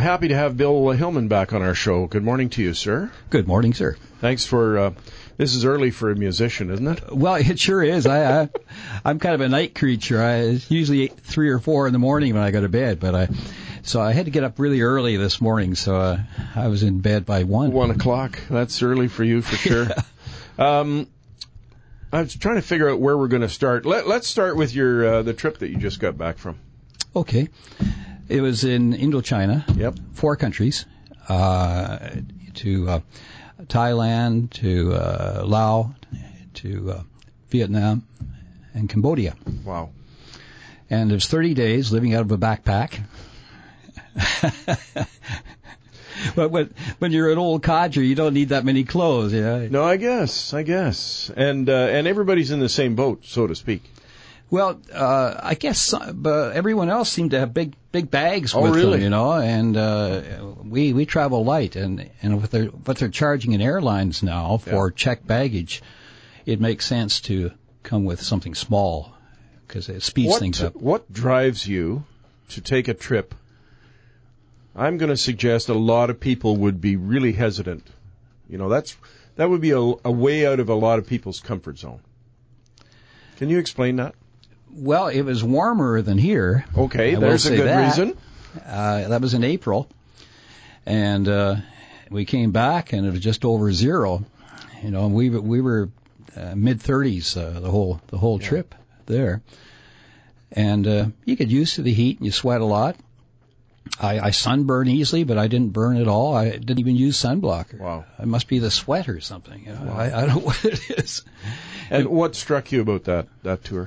happy to have Bill Hillman back on our show. Good morning to you, sir. Good morning, sir. Thanks for, this is early for a musician, isn't it? Well, it sure is. I'm kind of a night creature. It's usually 3 or 4 in the morning when I go to bed, so I had to get up really early this morning, so I was in bed by 1. 1 o'clock. That's early for you for sure. I was trying to figure out where we're going to start. Let's start with your the trip that you just got back from. Okay. It was in Indochina. Yep. 4 countries. To Thailand, to Laos, to Vietnam, and Cambodia. Wow. And it was 30 days living out of a backpack. But when you're an old codger, you don't need that many clothes, yeah. No, I guess. And everybody's in the same boat, so to speak. Well, I guess everyone else seemed to have big bags with really? them, and we travel light, and what they're charging in airlines now for checked baggage, it makes sense to come with something small because it speeds things up. What drives you to take a trip? I'm going to suggest a lot of people would be really hesitant. That would be a way out of a lot of people's comfort zone. Can you explain that? Well, it was warmer than here. Okay, there's a good reason. That was in April, and we came back, and it was just over 0. And we were mid-30s the whole trip there, and you get used to the heat, and you sweat a lot. I sunburn easily, but I didn't burn at all. I didn't even use sunblocker. Wow. It must be the sweat or something. Wow. I don't know what it is. And what struck you about that tour?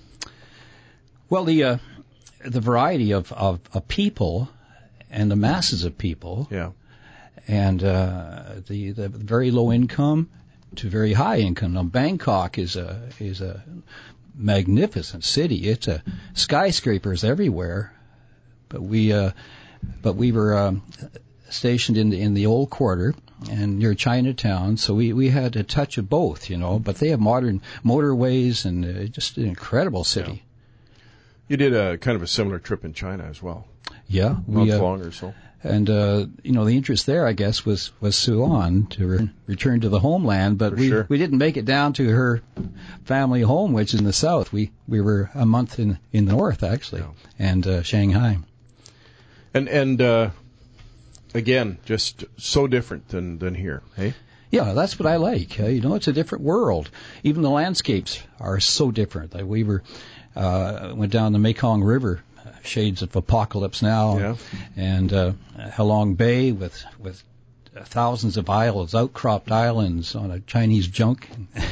Well, the variety of people and the masses of people, and the very low income to very high income. Now, Bangkok is a magnificent city. It's skyscrapers everywhere, but we were stationed in the old quarter and near Chinatown, so we had a touch of both, But they have modern motorways and just an incredible city. Yeah. You did a kind of a similar trip in China as well. Yeah. Not long or so. And, the interest there, I guess, was Suan to return to the homeland, but we didn't make it down to her family home, which is in the south. We were a month in the north, actually, and Shanghai. And again, just so different than here, hey? Yeah, that's what I like. It's a different world. Even the landscapes are so different. We went down the Mekong River, shades of apocalypse now, and Halong Bay with thousands of islands, outcropped islands on a Chinese junk.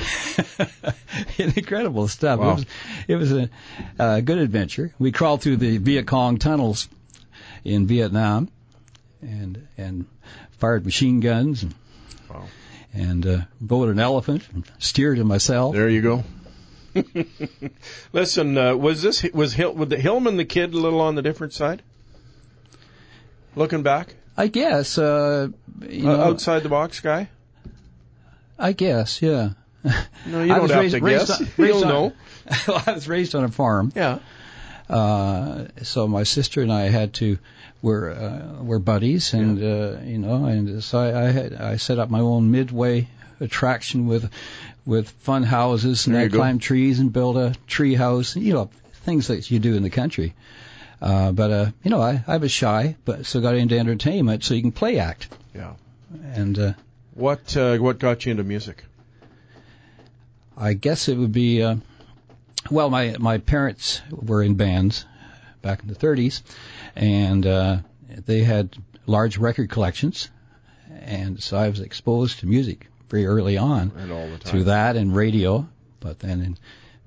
Incredible stuff. Wow. It was a good adventure. We crawled through the Viet Cong tunnels in Vietnam and fired machine guns and rode an elephant and steered it myself. There you go. Listen, was Hillman the kid a little on the different side? Looking back? I guess. Outside the box guy? I guess, yeah. No, you don't have to guess. You'll know. Well, I was raised on a farm. Yeah. So my sister and I were buddies, and and so I set up my own midway attraction with fun houses, and I climbed trees and built a tree house, things that you do in the country. But I was shy, so got into entertainment, so you can play act. Yeah. And what got you into music? I guess it would be my parents were in bands back in the 30s, and they had large record collections, and so I was exposed to music very early on, and all the time. Through that and radio. But then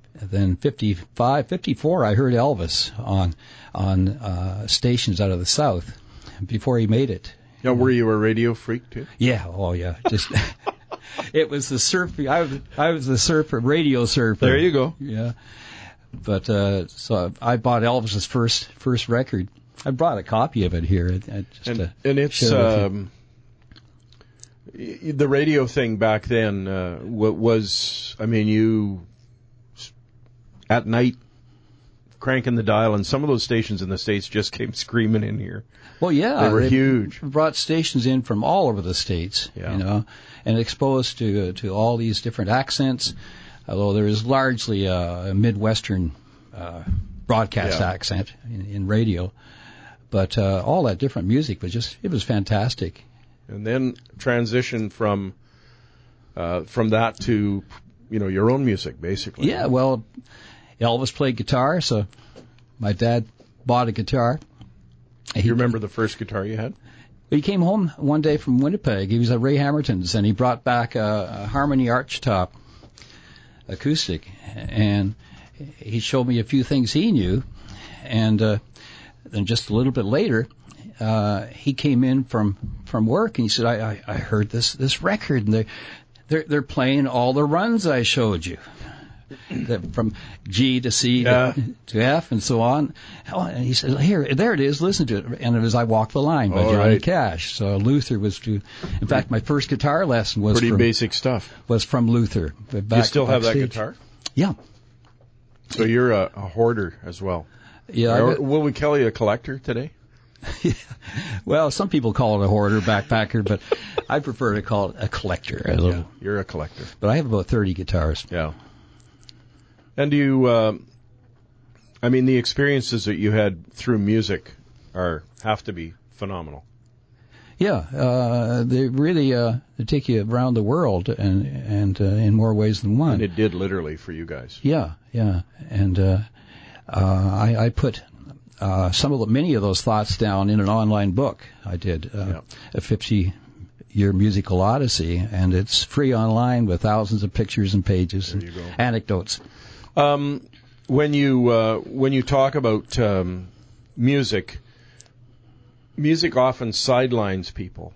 54, I heard Elvis on stations out of the South before he made it. Now, were you a radio freak too? Yeah, oh yeah, just it was the surf. I was the surfer, radio surfer. There you go. Yeah, but so I bought Elvis's first record. I brought a copy of it here. And it's the radio thing back then was, you at night cranking the dial, and some of those stations in the States just came screaming in here. Well, yeah. They were huge. Brought stations in from all over the States, and exposed to all these different accents, although there is largely a Midwestern broadcast accent in radio. But all that different music it was fantastic. And then transition from that to, your own music, basically. Yeah, well, Elvis played guitar, so my dad bought a guitar. You remember the first guitar you had? He came home one day from Winnipeg. He was at Ray Hamilton's, and he brought back a Harmony Archtop acoustic, and he showed me a few things he knew, and then just a little bit later, he came in from work, and he said, I heard this record, and they're playing all the runs I showed you. From G to C to F and so on. And he said, there it is, listen to it. And it was I Walk the Line by Johnny Cash. So Luther in fact, my first guitar lesson was basic stuff. Was from Luther. You still have that guitar? Yeah. So you're a hoarder as well. Yeah. Will we call you a collector today? Yeah. Well, some people call it a hoarder, backpacker, but I prefer to call it a collector. Yeah, you're a collector. But I have about 30 guitars. Yeah. And do you, the experiences that you had through music have to be phenomenal. Yeah, they really they take you around the world and in more ways than one. And it did literally for you guys. Yeah. And I put many of those thoughts down in an online book. I did a 50-year musical odyssey, and it's free online with thousands of pictures and pages and anecdotes. When you talk about music often sidelines people.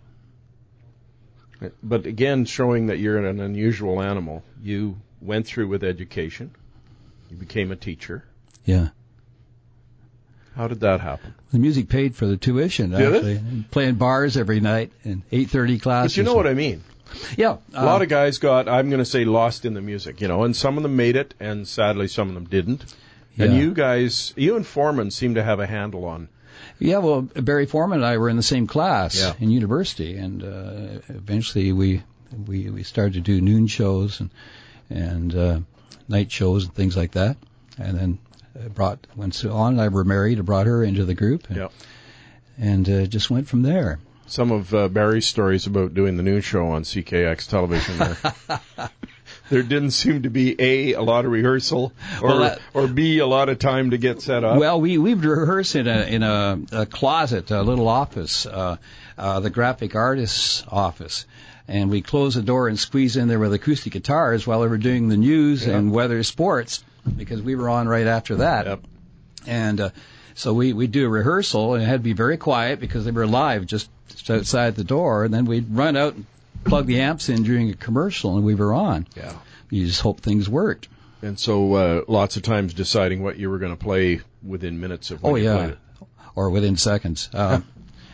But again, showing that you're an unusual animal. You went through with education. You became a teacher. Yeah. How did that happen? The music paid for the tuition, actually. Playing bars every night and 8:30 classes. But you know what I mean. Yeah. A lot of guys got, I'm going to say, lost in the music, and some of them made it, and sadly some of them didn't. Yeah. And you and Foreman seem to have a handle on. Yeah, well, Barry Foreman and I were in the same class in university, and eventually we started to do noon shows and night shows and things like that. And then when Sue Ann and I were married, I brought her into the group, and just went from there. Some of Barry's stories about doing the noon show on CKX television there didn't seem to be a lot of rehearsal or B, a lot of time to get set up. Well, we would rehearse in a closet, a little office, the graphic artist's office. And we close the door and squeeze in there with acoustic guitars while they were doing the news and weather sports, because we were on right after that. Yep. And so we'd do a rehearsal, and it had to be very quiet because they were live just outside the door, and then we'd run out and plug the amps in during a commercial, and we were on. Yeah. You just hope things worked. And so lots of times deciding what you were going to play within minutes of when you played it. Or within seconds. But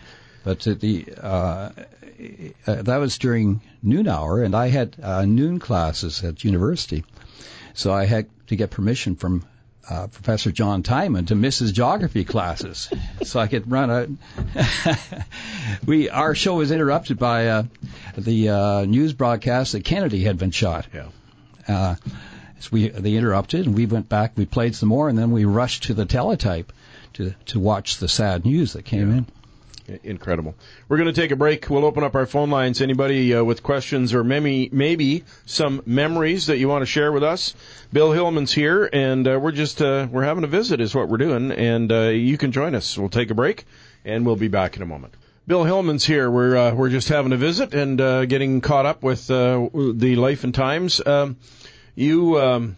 that was during noon hour, and I had noon classes at university. So I had to get permission from Professor John Timon to miss his geography classes, so I could run out. Our show was interrupted by the news broadcast that Kennedy had been shot. Yeah. So they interrupted, and we went back. We played some more, and then we rushed to the teletype to watch the sad news that came in. Incredible. We're going to take a break. We'll open up our phone lines. Anybody with questions or maybe some memories that you want to share with us? Bill Hillman's here, and we're having a visit is what we're doing, and you can join us. We'll take a break, and we'll be back in a moment. Bill Hillman's here. We're just having a visit and getting caught up with the life and times. We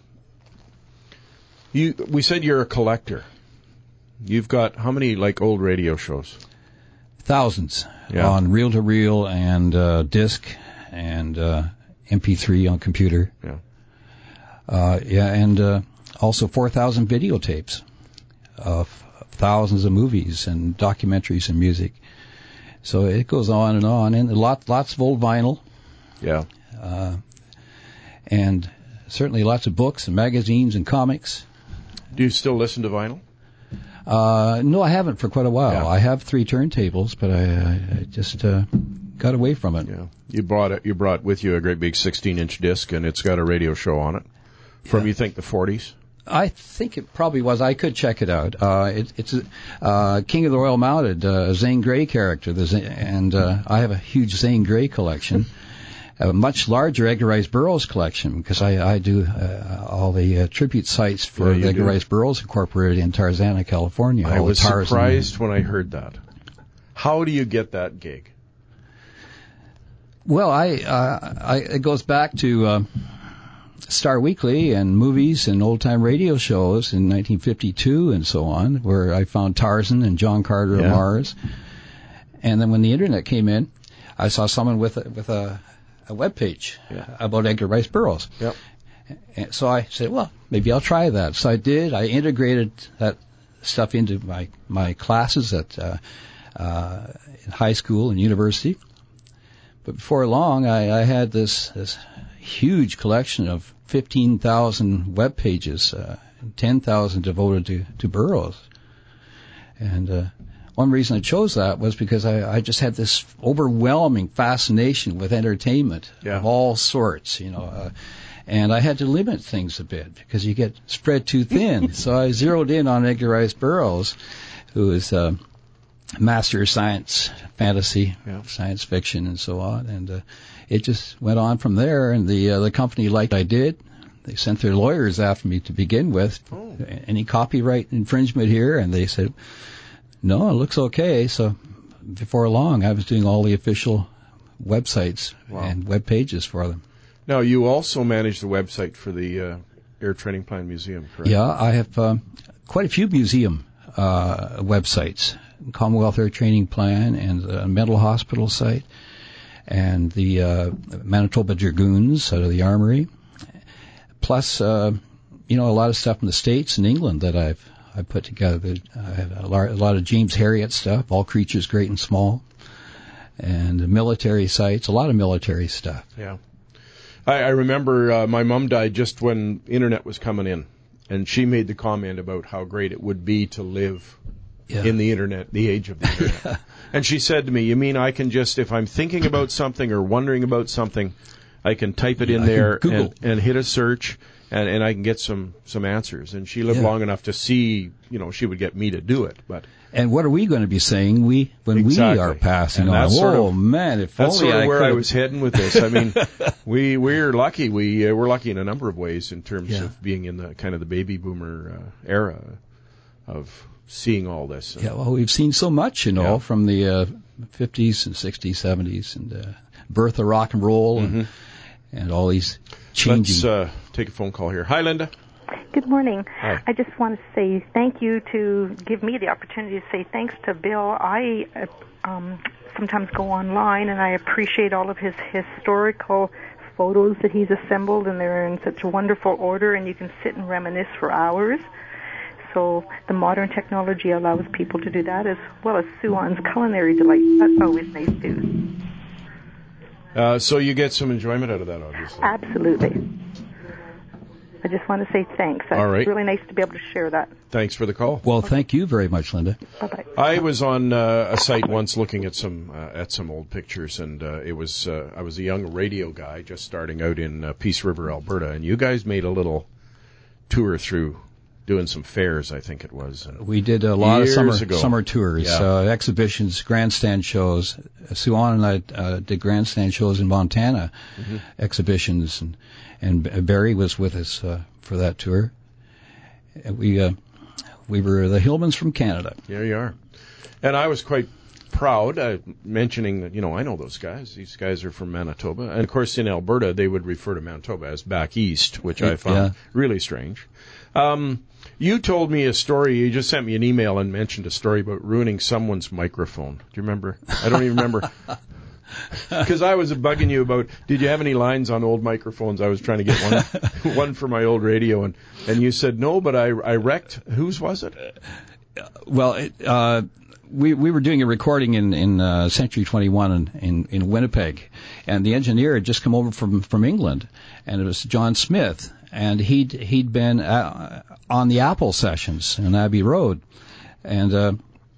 said you're a collector. You've got how many old radio shows? Thousands on reel-to-reel and disc and MP3 on computer. Yeah. And also 4,000 videotapes of thousands of movies and documentaries and music. So it goes on, and lots of old vinyl. Yeah. And certainly lots of books and magazines and comics. Do you still listen to vinyl? No, I haven't for quite a while. Yeah. I have 3 turntables, but I just got away from it. Yeah. You brought with you a great big 16-inch disc, and it's got a radio show on it from, you think, the 40s? I think it probably was. I could check it out. It's King of the Royal Mounted, Zane Grey character, and I have a huge Zane Grey collection. A much larger Edgar Rice Burroughs collection, because I do all the tribute sites for Edgar Rice Burroughs Incorporated in Tarzana, California. I was surprised when I heard that. How do you get that gig? Well, it goes back to Star Weekly and movies and old-time radio shows in 1952 and so on, where I found Tarzan and John Carter of Mars. And then when the Internet came in, I saw someone with a web page about Edgar Rice Burroughs. Yep. And so I said, well, maybe I'll try that. So I did. I integrated that stuff into my classes at in high school and university. But before long, I had this huge collection of 15,000 web pages, 10,000 devoted to Burroughs. And one reason I chose that was because I just had this overwhelming fascination with entertainment of all sorts, and I had to limit things a bit because you get spread too thin. So I zeroed in on Edgar Rice Burroughs, who is a master of science, fantasy, science fiction, and so on. And it just went on from there. And the company liked what I did. They sent their lawyers after me to begin with. Any copyright infringement here? And they said, no, it looks okay. So before long, I was doing all the official websites and web pages for them. Now, you also manage the website for the Air Training Plan Museum, correct? Yeah, I have quite a few museum websites. Commonwealth Air Training Plan and the Mental Hospital site and the Manitoba Dragoons out of the Armory. Plus, a lot of stuff in the States and England that I put together. I have a lot of James Herriot stuff, All Creatures Great and Small, and military sites, a lot of military stuff. Yeah. I remember my mom died just when internet was coming in, and she made the comment about how great it would be to live in the internet, the age of the internet. And she said to me, you mean I can just, if I'm thinking about something or wondering about something, I can type it in there and hit a search, and I can get some answers. And she lived long enough to see, she would get me to do it. And what are we going to be saying when we are passing on? Man, if that's only sort of where I could. was heading with this. I mean, we're lucky. We're lucky in a number of ways in terms of being in the kind of the baby boomer era of seeing all this. Yeah, well, we've seen so much, from the 50s and 60s, 70s, and birth of rock and roll, and all these changing. Let's take a phone call here. Hi, Linda. Good morning. Hi. I just want to say thank you to give me the opportunity to say thanks to Bill. I sometimes go online, and I appreciate all of his historical photos that he's assembled, and they're in such wonderful order, and you can sit and reminisce for hours. So the modern technology allows people to do that, as well as Sue-Ann's culinary delight. That's always nice, too. So you get some enjoyment out of that, obviously. Absolutely. I just want to say thanks. All right. It's really nice to be able to share that. Thanks for the call. Well, thank you very much, Linda. Bye-bye. I was on a site once looking at some old pictures, and I was a young radio guy just starting out in Peace River, Alberta, and you guys made a little tour through doing some fairs, I think it was. We did a lot of summer tours, Yeah. Exhibitions, grandstand shows. Sue-Ann and I did grandstand shows in Montana, exhibitions, and Barry was with us for that tour. And we were the Hillmans from Canada. There you are. And I was quite proud, mentioning that, I know those guys. These guys are from Manitoba. And, of course, in Alberta, they would refer to Manitoba as back east, which I found really strange. You told me a story. You just sent me an email and mentioned a story about ruining someone's microphone. Do you remember? I don't even remember. Because I was bugging you about, did you have any lines on old microphones? I was trying to get one for my old radio, and you said no, but I wrecked. Whose was it? Well, we were doing a recording in Century 21 in Winnipeg, and the engineer had just come over from England, and it was John Smith. and he'd been on the Apple sessions in Abbey Road, and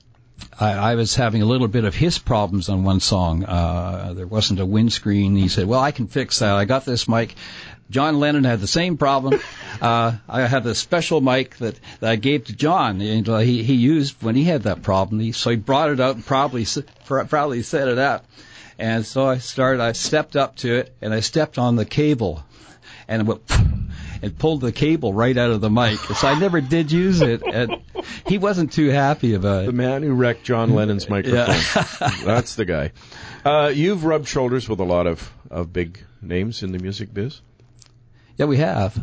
I was having a little bit of his problems on one song. There wasn't a windscreen. He said, well, I can fix that. I got this mic. John Lennon had the same problem. I had a special mic that I gave to John, and he used when he had that problem. So he brought it out and probably set it up. And so I stepped up to it, and I stepped on the cable, and it went, and pulled the cable right out of the mic. So I never did use it, and he wasn't too happy about it. The man who wrecked John Lennon's microphone. Yeah. That's the guy. You've rubbed shoulders with a lot of big names in the music biz. Yeah, we have.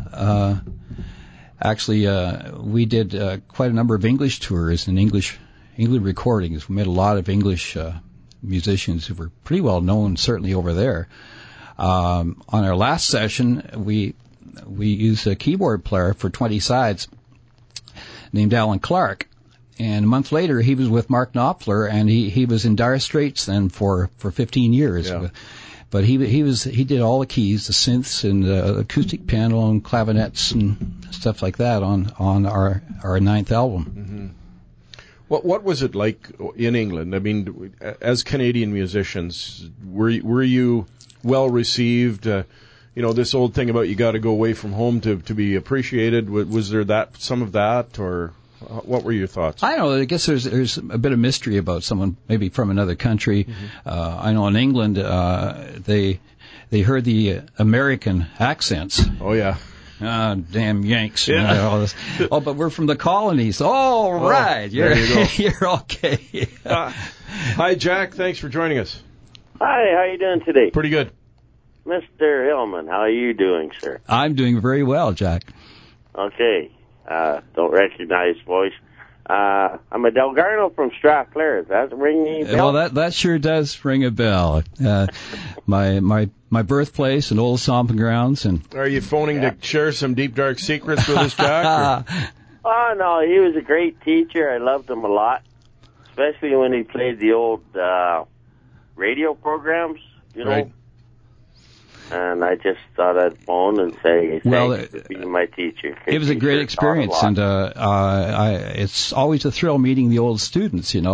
Actually, we did quite a number of English tours and English recordings. We met a lot of English musicians who were pretty well known, certainly over there. On our last session, we used a keyboard player for 20 Sides named Alan Clark. And a month later, he was with Mark Knopfler, and he was in dire straits then for 15 years. Yeah. But he did all the keys, the synths and the acoustic piano and clavinets and stuff like that on our ninth album. Mm-hmm. What was it like in England? I mean, as Canadian musicians, were you well received? This old thing about you got to go away from home to be appreciated. Was there some of that, or what were your thoughts? I don't know. I guess there's a bit of mystery about someone maybe from another country. Mm-hmm. I know in England they heard the American accents. Oh yeah. Damn Yanks. Yeah. All this. Oh, but we're from the colonies. All right. There you go. You're okay. Hi, Jack. Thanks for joining us. Hi, how you doing today? Pretty good. Mr. Hillman, how are you doing, sir? I'm doing very well, Jack. Okay. Don't recognize voice. I'm a Delgarno from Strathclyde. Does that ring any bell? Well, that sure does ring a bell. My birthplace and old stomping grounds. And are you phoning to share some deep dark secrets with us, Jack? Oh no, he was a great teacher. I loved him a lot, especially when he played the old radio programs. Right. And I just thought I'd phone and say thanks for being my teacher. It was a great experience, and it's always a thrill meeting the old students. A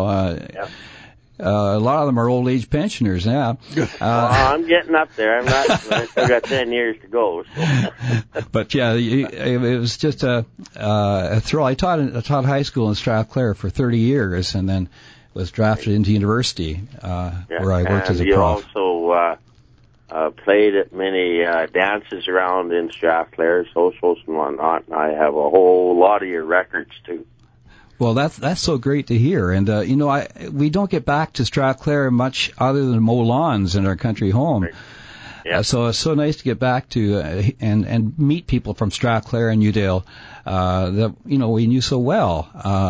lot of them are old age pensioners now. Well, I'm getting up there. I still got 10 years to go. So. But yeah, it was just a thrill. I taught high school in Strathclyde for 30 years, and then was drafted into university where I worked as a prof. Also played at many dances around in Strathclyde, socials and whatnot, and I have a whole lot of your records too. Well, that's so great to hear, and we don't get back to Strathclyde much other than mow lawns in our country home. Right. Yeah. So it's so nice to get back to and meet people from Strathclyde and Udale that we knew so well.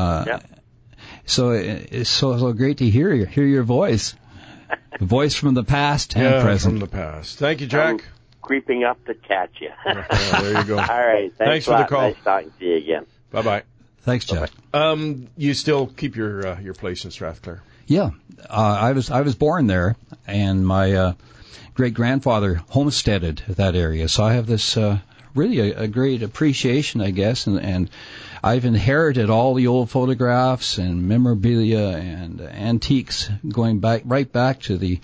So it's so great to hear your voice. The voice from the past and present. From the past. Thank you, Jack. I'm creeping up to catch you. There you go. All right. Thanks for the call. Nice talking to you again. Bye-bye. Thanks, Jack. You still keep your place in Strathclyde? Yeah. I was born there, and my great-grandfather homesteaded that area. So I have this really a great appreciation, I guess, and I've inherited all the old photographs and memorabilia and antiques going right back to the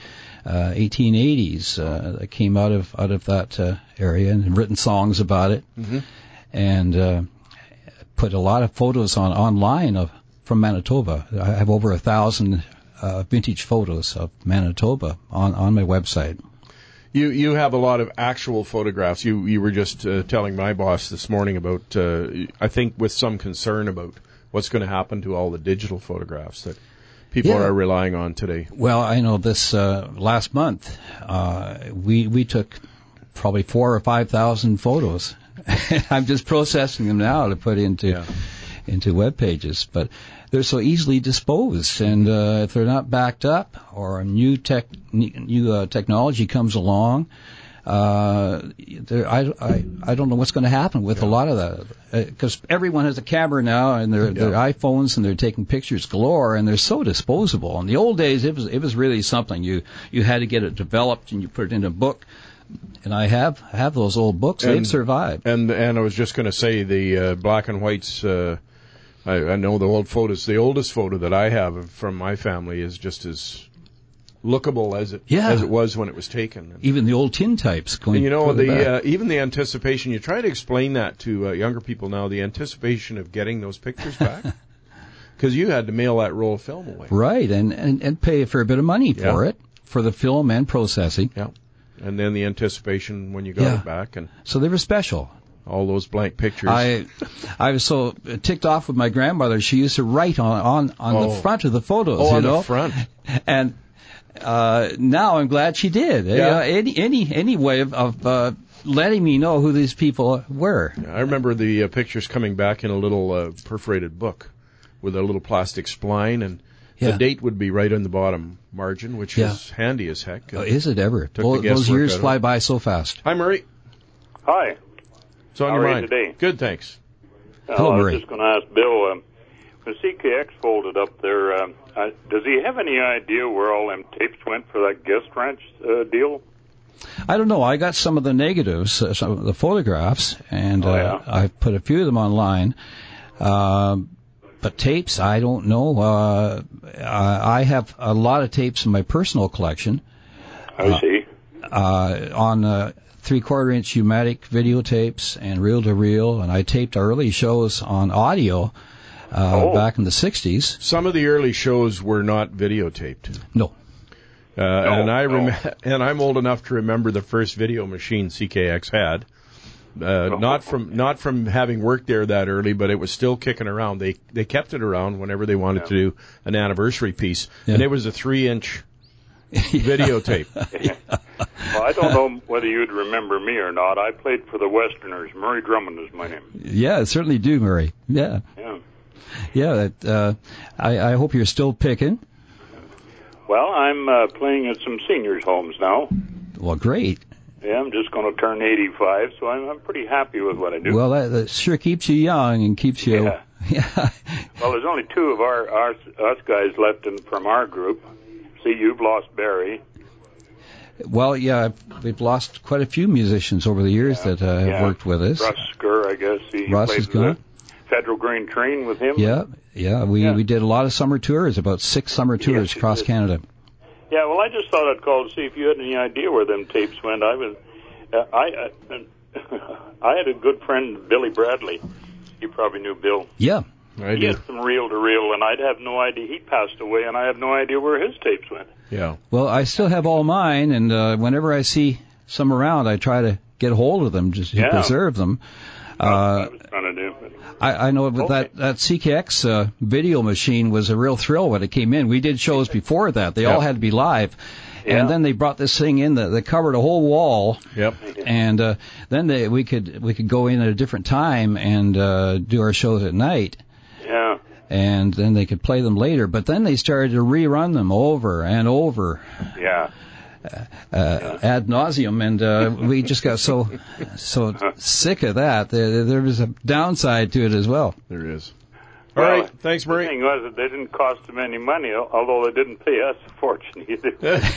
1880s that came out of that area, and written songs about it, mm-hmm. and put a lot of photos online from Manitoba. I have over 1,000 vintage photos of Manitoba on my website. You have a lot of actual photographs. You were just telling my boss this morning about, I think with some concern about what's going to happen to all the digital photographs that people are relying on today. Well, I know this last month we took probably 4,000 or 5,000 photos. I'm just processing them now to put into web pages, but they're so easily disposed, and if they're not backed up or a new technology comes along, I don't know what's going to happen with a lot of that, because everyone has a camera now and their iPhones, and they're taking pictures galore, and they're so disposable. In the old days, it was really something. You had to get it developed and you put it in a book. And I have those old books. They've survived. And I was just going to say the black and whites. I know the old photos. The oldest photo that I have from my family is just as lookable as it was when it was taken. Even the old tintypes going. Even the anticipation. You try to explain that to younger people now. The anticipation of getting those pictures back, because you had to mail that roll of film away, right? And pay a fair bit of money for it, for the film and processing. Yeah, and then the anticipation when you got it back, and so they were special. All those blank pictures. I was so ticked off with my grandmother. She used to write on the front of the photos. On the front. And now I'm glad she did. Yeah. Any way of letting me know who these people were. Yeah, I remember the pictures coming back in a little perforated book with a little plastic spline, and the date would be right on the bottom margin, which is handy as heck. Is it ever? Those years fly by so fast. Hi, Murray. Hi. It's on your mind. Today? Good, thanks. Hello, Murray. I was just going to ask Bill, when CKX folded up there, does he have any idea where all them tapes went for that guest ranch deal? I don't know. I got some of the negatives, some of the photographs, and I've put a few of them online. But tapes, I don't know. I have a lot of tapes in my personal collection. I see. On 3/4-inch U-matic videotapes and reel-to-reel, and I taped early shows on audio back in the 60s. Some of the early shows were not videotaped. No. And I'm old enough to remember the first video machine CKX had. Not from having worked there that early, but it was still kicking around. They kept it around whenever they wanted to do an anniversary piece, and it was a 3-inch videotape. Well, I don't know whether you'd remember me or not. I played for the Westerners. Murray Drummond is my name. Yeah, I certainly do, Murray. Yeah. I hope you're still picking. Well, I'm playing at some seniors' homes now. Well, great. Yeah, I'm just going to turn 85, so I'm pretty happy with what I do. Well, that sure keeps you young and keeps you... Yeah. Well, there's only two of us guys left from our group. See, you've lost Barry. Well, yeah, we've lost quite a few musicians over the years that have worked with us. Russ Skur, I guess. Russ is gone. Federal Green Train with him. Yeah. We did a lot of summer tours, about 6 summer tours across Canada. Yeah, well, I just thought I'd call to see if you had any idea where them tapes went. I had a good friend, Billy Bradley. You probably knew Bill. Yeah, I He had some reel-to-reel, and I'd have no idea. He passed away, and I have no idea where his tapes went. Yeah. Well, I still have all mine, and whenever I see some around, I try to get hold of them just to preserve them. I was trying to do. I know that CKX video machine was a real thrill when it came in. We did shows before that. They all had to be live. Yeah. And then they brought this thing in that covered a whole wall. Yep. And then we could go in at a different time and do our shows at night. Yeah. And then they could play them later. But then they started to rerun them over and over. Yeah. Ad nauseum, and we just got so sick of that. There was a downside to it as well. There is. All right, thanks, Murray. The thing was that they didn't cost them any money, although they didn't pay us a fortune either.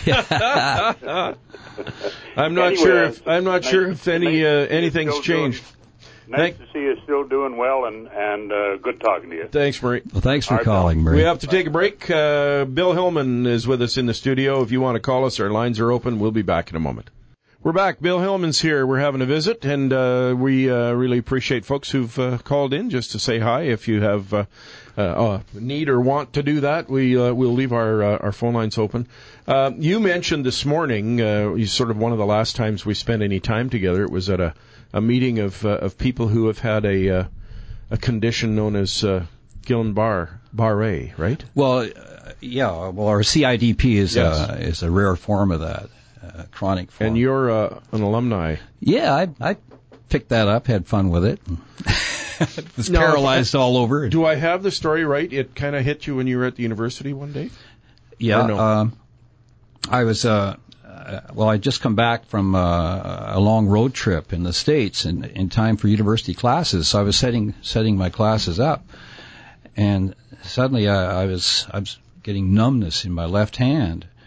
I'm not sure if anything's changed. Nice to see you still doing well, and good talking to you. Thanks, Murray. Well, thanks for calling, Murray. We have to take a break. Bill Hillman is with us in the studio. If you want to call us, our lines are open. We'll be back in a moment. We're back. Bill Hillman's here. We're having a visit, and we really appreciate folks who've called in just to say hi. If you have need or want to do that, we'll leave our phone lines open. You mentioned this morning, sort of one of the last times we spent any time together, it was at a meeting of people who have had a condition known as Guillain-Barré, right? Well, yeah. Well, our CIDP is a rare form of that, chronic form. And you're an alumni. Yeah, I picked that up, had fun with it. Was paralyzed all over. Do I have the story right? It kind of hit you when you were at the university one day? Yeah. No? I was. I'd just come back from a long road trip in the States in time for university classes. So I was setting my classes up, and suddenly I was getting numbness in my left hand,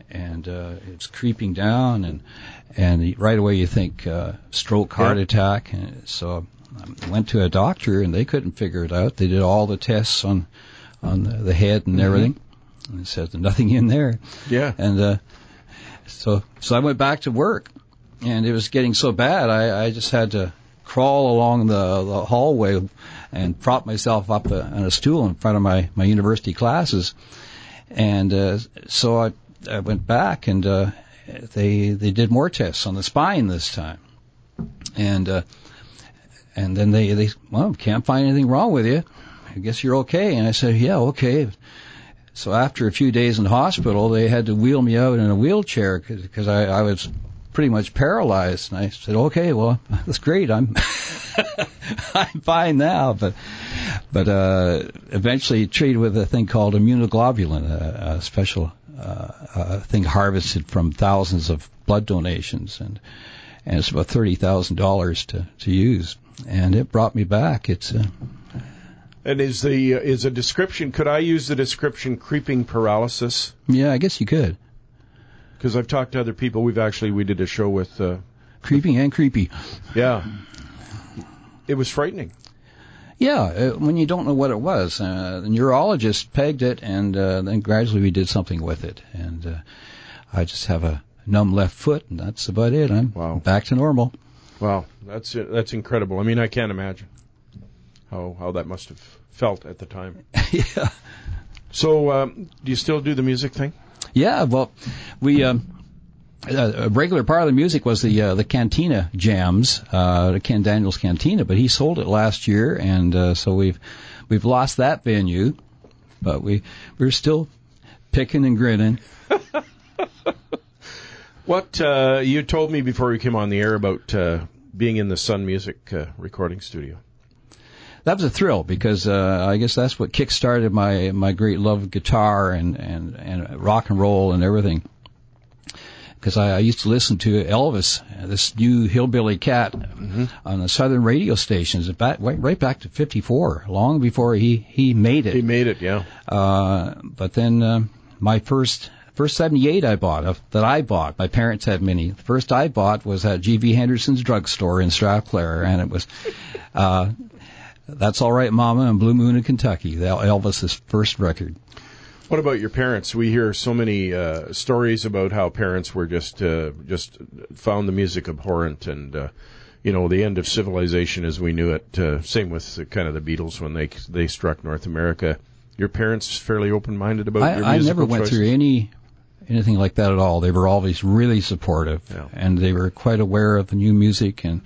and it's creeping down, and right away you think stroke, heart attack. And so I went to a doctor, and they couldn't figure it out. They did all the tests on the head and everything, and it said nothing in there. Yeah. And so I went back to work, and it was getting so bad I just had to crawl along the hallway and prop myself up on a stool in front of my university classes. And so I went back, and they did more tests on the spine this time. And then they well, can't find anything wrong with you. I guess you're okay. And I said, yeah, okay. So after a few days in the hospital, they had to wheel me out in a wheelchair because I was pretty much paralyzed. And I said, okay, well, that's great. I'm I'm fine now. But eventually treated with a thing called immunoglobulin, a special thing harvested from thousands of blood donations, and it's about $30,000 to use, and it brought me back. It's and is a description? Could I use the description creeping paralysis? Yeah, I guess you could. Because I've talked to other people. We did a show with creeping and creepy. Yeah, it was frightening. Yeah, when you don't know what it was. The neurologist pegged it, and then gradually we did something with it. And I just have a numb left foot, and that's about it. I'm back to normal. Wow, that's incredible. I mean, I can't imagine how that must have felt at the time. Yeah. So, do you still do the music thing? Yeah, well, we... a regular part of the music was the Cantina Jams, the Ken Daniels Cantina, but he sold it last year, and so we've lost that venue, but we're still picking and grinning. What you told me before we came on the air about being in the Sun Music recording studio? That was a thrill because I guess that's what kick-started my great love of guitar and rock and roll and everything. Because I used to listen to Elvis, this new hillbilly cat, on the southern radio stations, right back to '54, long before he made it. He made it, yeah. But then my first 78 I bought. My parents had many. The first I bought was at G.V. Henderson's drugstore in Strathclair, and it was That's All Right, Mama and Blue Moon in Kentucky, Elvis's first record. What about your parents? We hear so many stories about how parents were just found the music abhorrent, and the end of civilization as we knew it. Same with kind of the Beatles when they struck North America. Your parents fairly open-minded about your musical I never went choices? through anything like that at all. They were always really supportive, and they were quite aware of the new music, and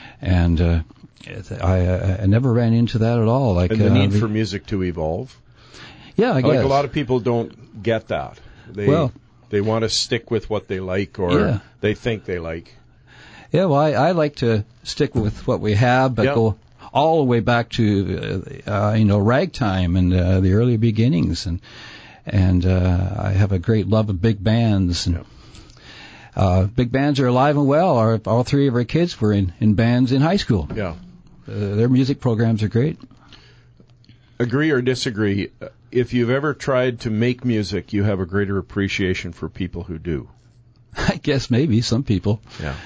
I never ran into that at all. And the need for music to evolve. Yeah, I guess. Like a lot of people don't get that. They want to stick with what they like or they think they like. Yeah, well, I like to stick with what we have, but go all the way back to ragtime and the early beginnings, and I have a great love of big bands. And, big bands are alive and well. All three of our kids were in bands in high school. Yeah, their music programs are great. Agree or disagree? If you've ever tried to make music, you have a greater appreciation for people who do. I guess maybe some people.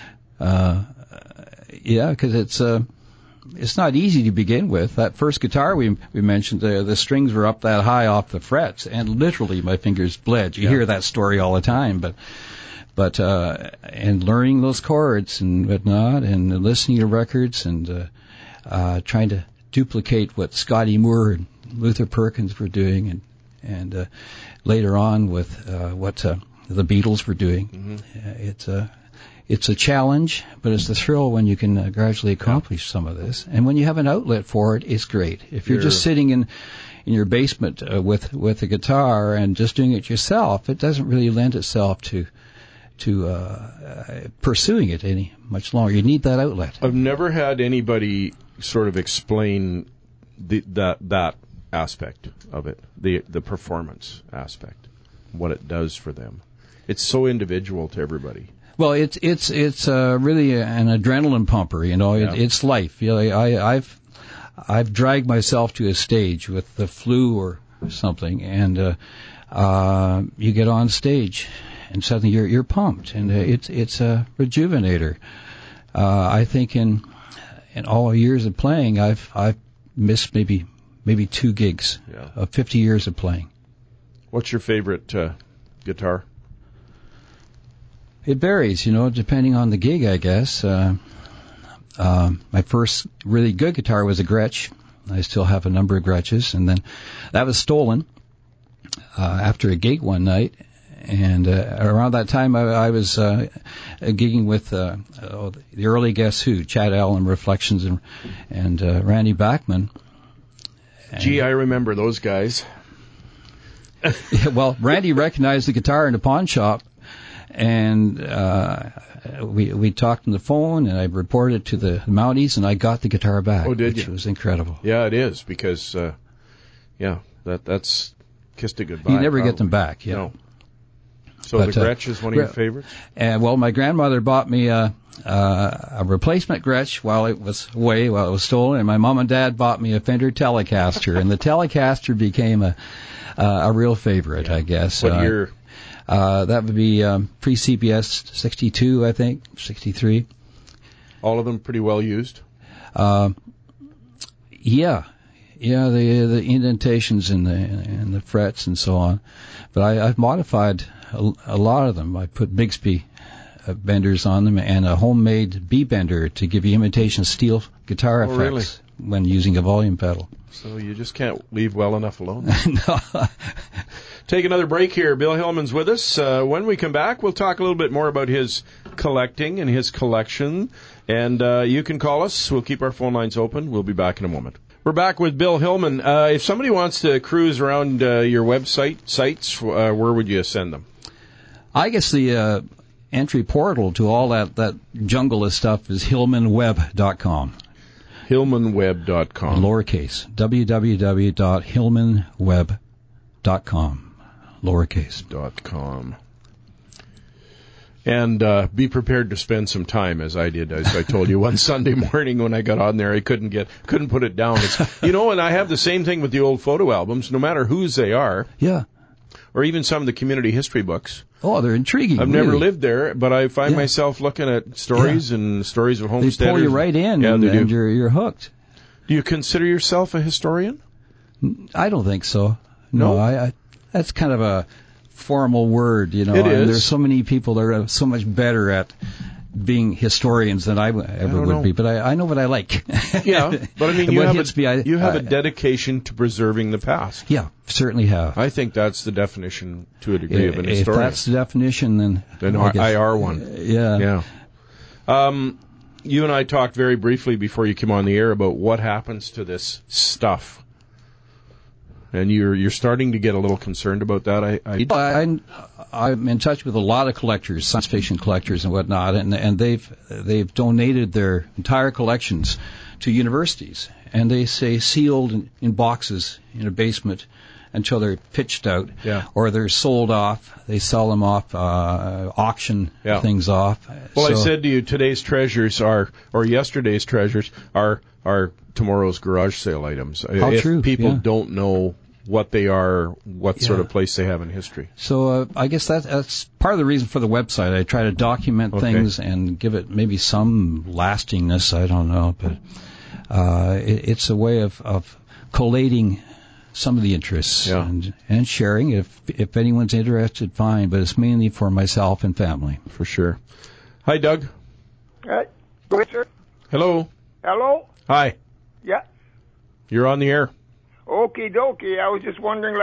Yeah. Because it's not easy to begin with. That first guitar we mentioned, the strings were up that high off the frets, and literally my fingers bled. You hear that story all the time, but and learning those chords and whatnot, and listening to records, and trying to duplicate what Scotty Moore and Luther Perkins were doing, and later on with what the Beatles were doing. It's a challenge, but it's the thrill when you can gradually accomplish some of this. And when you have an outlet for it, it's great. If you're just sitting in your basement with a guitar and just doing it yourself, it doesn't really lend itself to pursuing it any much longer. You need that outlet. I've never had anybody sort of explain that aspect of it, the performance aspect, what it does for them. It's so individual to everybody. Well, it's really an adrenaline pumper. It's life. I've dragged myself to a stage with the flu or something, and you get on stage, and suddenly you're pumped, and it's a rejuvenator. I think in all years of playing, I've missed maybe 2 gigs of 50 years of playing. What's your favorite guitar? It varies, depending on the gig, I guess. My first really good guitar was a Gretsch. I still have a number of Gretches, and then that was stolen after a gig one night. And around that time, I was gigging with the early Guess Who, Chad Allen, Reflections, and Randy Bachman. Gee, I remember those guys. Well, Randy recognized the guitar in the pawn shop, and we talked on the phone, and I reported it to the Mounties, and I got the guitar back. Oh, did you? Which was incredible. Yeah, it is, because, that's kissed it goodbye. You never get them back, No. So the Gretsch is one of your favorites? Well, my grandmother bought me a replacement Gretsch while it was stolen, and my mom and dad bought me a Fender Telecaster, and the Telecaster became a real favorite, I guess. What year? That would be pre-CBS 62, I think, 63. All of them pretty well used? Yeah, the indentations in the frets and so on. But I've modified a lot of them. I put Bigsby benders on them and a homemade B bender to give you imitation steel guitar effects when using a volume pedal. So you just can't leave well enough alone. No. Take another break here. Bill Hillman's with us. When we come back, we'll talk a little bit more about his collecting and his collection. And you can call us. We'll keep our phone lines open. We'll be back in a moment. We're back with Bill Hillman. If somebody wants to cruise around your website sites, where would you send them? I guess the entry portal to all that jungle of stuff is HillmanWeb.com. HillmanWeb.com. Lowercase. www.HillmanWeb.com. Lowercase. .com. And be prepared to spend some time, as I did. As I told you, one Sunday morning when I got on there, I couldn't put it down. And I have the same thing with the old photo albums, no matter whose they are. Yeah. Or even some of the community history books. Oh, they're intriguing. I've never lived there, but I find myself looking at stories and stories of homesteaders. They pull you right in, and you're hooked. Do you consider yourself a historian? I don't think so. No? I that's kind of a formal word, It is. And there's so many people that are so much better at being historians than I ever would be, but I know what I like. Yeah, but I mean, you have a dedication to preserving the past. Yeah, certainly have. I think that's the definition, to a degree, of an historian. If that's the definition, then I are one. Yeah. You and I talked very briefly before you came on the air about what happens to this stuff. And you're starting to get a little concerned about that. I'm in touch with a lot of collectors, science fiction collectors and whatnot, and they've donated their entire collections to universities, and they say sealed in boxes in a basement until they're pitched out, or they're sold off. They sell them off, auction things off. Well, I said to you, today's treasures or yesterday's treasures are tomorrow's garage sale items. How true. People don't know what they are, what sort of place they have in history. So I guess that's part of the reason for the website. I try to document things and give it maybe some lastingness. I don't know, but it's a way of collating some of the interests and sharing. If anyone's interested, fine, but it's mainly for myself and family. For sure. Hi, Doug. Go ahead, sir. Hello. Hello? Hi. Yeah. You're on the air. Okie dokie. I was just wondering,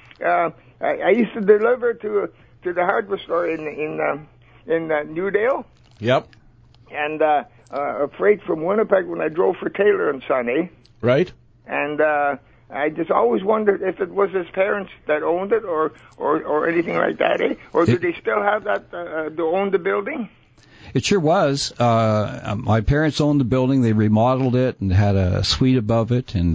I used to deliver to the hardware store in Newdale. Yep. And a freight from Winnipeg when I drove for Taylor and Son, eh? Right. And I just always wondered if it was his parents that owned it or anything like that, eh? Or do they still have that to own the building? It sure was. My parents owned the building. They remodeled it and had a suite above it, and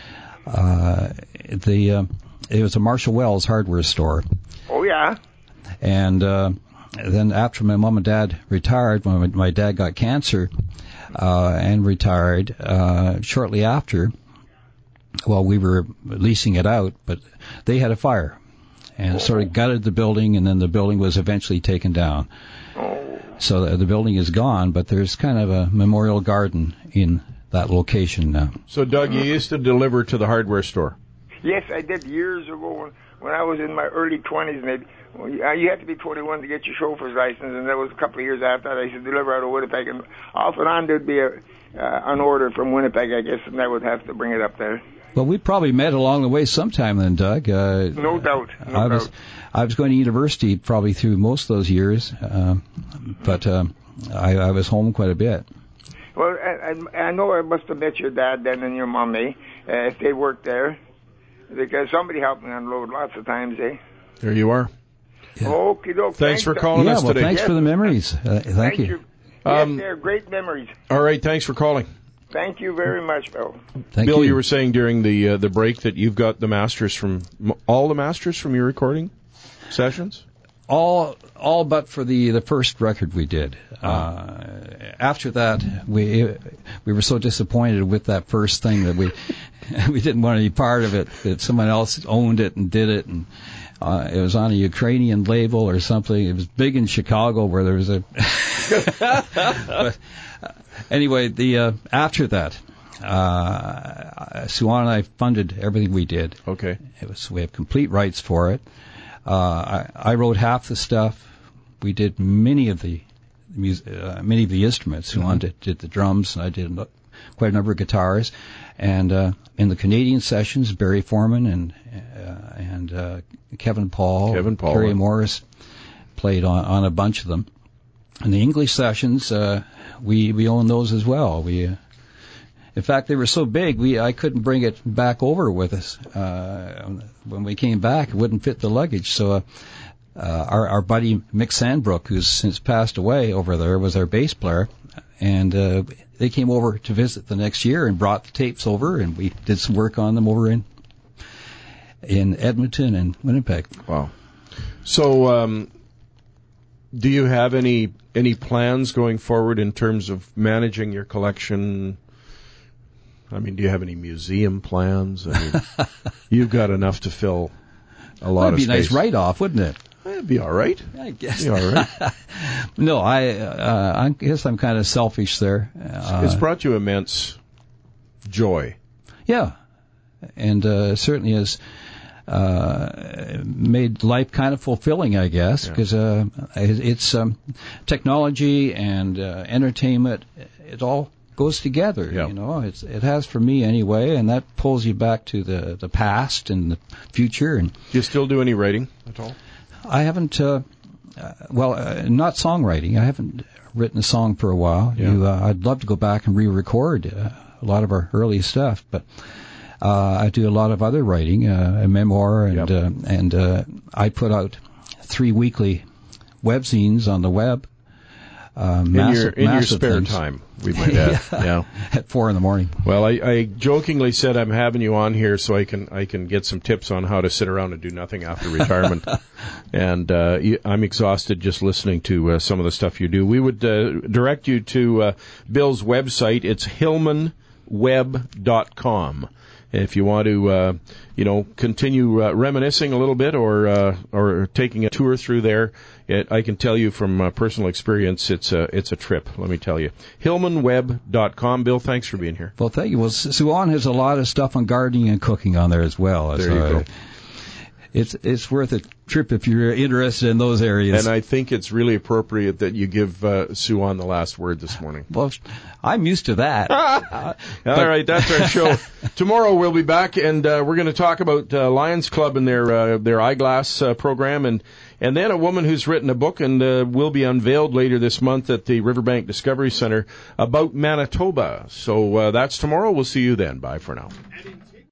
it was a Marshall Wells hardware store. Oh, yeah. And then after my mom and dad retired, when my dad got cancer and retired, shortly after, we were leasing it out, but they had a fire. and it sort of gutted the building, and then the building was eventually taken down. So the building is gone, but there's kind of a memorial garden in that location now. So, Doug, you used to deliver to the hardware store? Yes, I did years ago when I was in my early 20s, maybe. You had to be 21 to get your chauffeur's license, and that was a couple of years after that. I used to deliver out of Winnipeg, and off and on there'd be an order from Winnipeg, I guess, and I would have to bring it up there. Well, we probably met along the way sometime then, Doug. No doubt. I was going to university probably through most of those years, but I was home quite a bit. Well, I know I must have met your dad then and your mommy, if they worked there, because somebody helped me unload lots of times, eh? There you are. Yeah. Okie doke. Thanks for calling us today. Thanks for the memories. Thank you. Yes, they're great memories. All right, thanks for calling. Thank you very much, Bill. Bill, you were saying during the break that you've got the masters from your recording sessions? All but for the first record we did. After that, we were so disappointed with that first thing that we didn't want to be part of it. That someone else owned it and did it, and it was on a Ukrainian label or something. It was big in Chicago where there was a. But anyway, after that, Suan and I funded everything we did. Okay. We have complete rights for it. I wrote half the stuff. We did many of the instruments. Suan did the drums, and I did quite a number of guitars. And in the Canadian sessions, Barry Foreman and Kevin Paul, Kerry Morris played on a bunch of them. And the English sessions, we own those as well. In fact, they were so big, I couldn't bring it back over with us. When we came back, it wouldn't fit the luggage. So our buddy Mick Sandbrook, who's since passed away over there, was our bass player. And they came over to visit the next year and brought the tapes over, and we did some work on them over in Edmonton and Winnipeg. Wow. So do you have any plans going forward in terms of managing your collection? I mean, do you have any museum plans? I mean, you've got enough to fill a lot of space. That'd be a nice write-off, wouldn't it? It'd be all right. I guess. Be all right. No, I guess I'm kind of selfish there. It's brought you immense joy. Yeah, and certainly has made life kind of fulfilling, I guess, because it's technology and entertainment. It all goes together, you know. It has for me anyway, and that pulls you back to the past and the future. And do you still do any writing at all? I haven't. Not songwriting. I haven't written a song for a while. Yeah. I'd love to go back and re-record a lot of our early stuff, but I do a lot of other writing, a memoir, and I put out 3 weekly webzines on the web. In your spare time, we might add. Yeah. At 4 a.m. Well, I jokingly said I'm having you on here so I can get some tips on how to sit around and do nothing after retirement. And I'm exhausted just listening to some of the stuff you do. We would direct you to Bill's website. It's hillmanweb.com. If you want to, continue reminiscing a little bit or taking a tour through there, I can tell you from personal experience, it's a trip. Let me tell you, hillmanweb.com. Bill, thanks for being here. Well, thank you. Well, Suan has a lot of stuff on gardening and cooking on there as well. There you go. It's worth a trip if you're interested in those areas. And I think it's really appropriate that you give Suan the last word this morning. Well, I'm used to that. All right, that's our show. Tomorrow we'll be back, and we're going to talk about Lions Club and their eyeglass program, and then a woman who's written a book and will be unveiled later this month at the Riverbank Discovery Center about Manitoba. So that's tomorrow. We'll see you then. Bye for now.